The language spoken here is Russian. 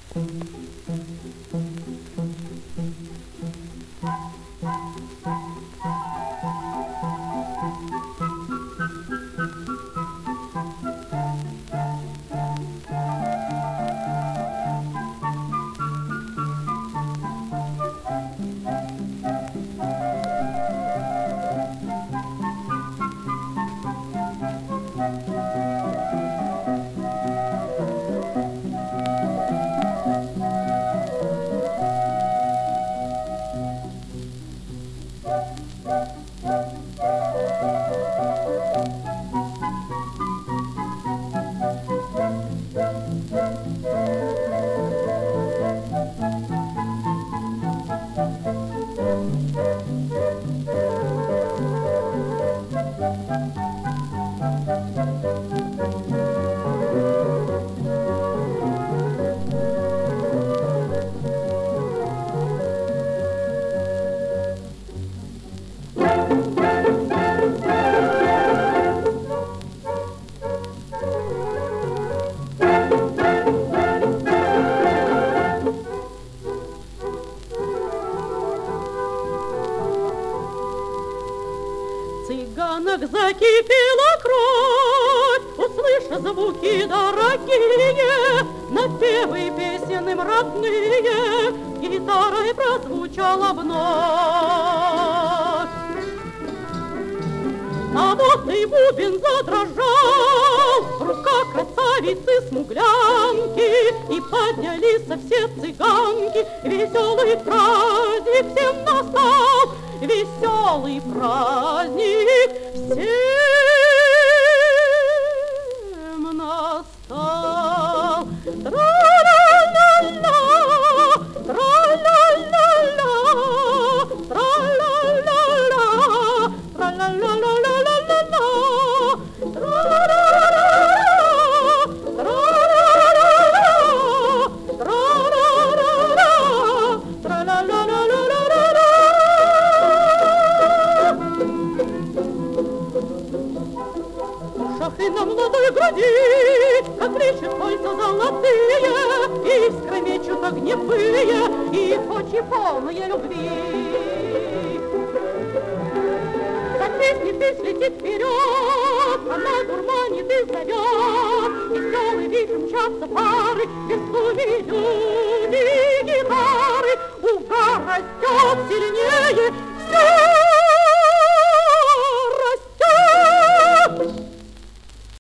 Цыганок закипела кровь, услыша звуки дорогие, напевы песен им родные, гитарой прозвучала вновь. А вот и бубен задрожал, рука красавицы-смуглянки, и поднялись все цыганки, веселый праздник всем настал, веселый праздник всем настал. Тра-ла-ла-ла, тра-ла-ла-ла, тра-ла-ла-ла, тра-ла-ла-ла-ла-ла-ла, тра-ла-ла-ла, тра-ла-ла-ла, тра-ла-ла-ла, тра-ла-ла-ла-ла-ла-ла. И на молодой груди, как блещут кольца золотые, искры мечут огневые, и очи полные любви. За песней здесь летит вперед, она дурманит и зовет, веселый вихрь мчатся пары, безумие люди, гитары, угар растет сильнее всех.